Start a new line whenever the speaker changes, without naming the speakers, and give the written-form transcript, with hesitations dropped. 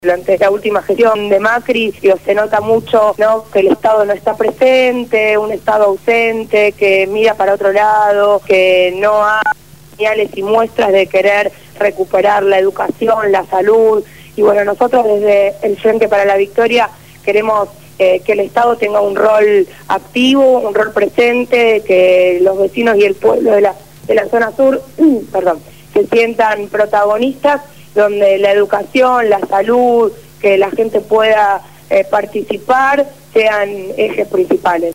Durante la última gestión de Macri, se nota mucho, ¿no?, que el Estado no está presente, un Estado ausente, que mira para otro lado, que no hay señales y muestras de querer recuperar la educación, la salud. Y bueno, nosotros desde el Frente para la Victoria queremos que el Estado tenga un rol activo, un rol presente, que los vecinos y el pueblo de la zona sur se sientan protagonistas, donde la educación, la salud, que la gente pueda participar, sean ejes principales.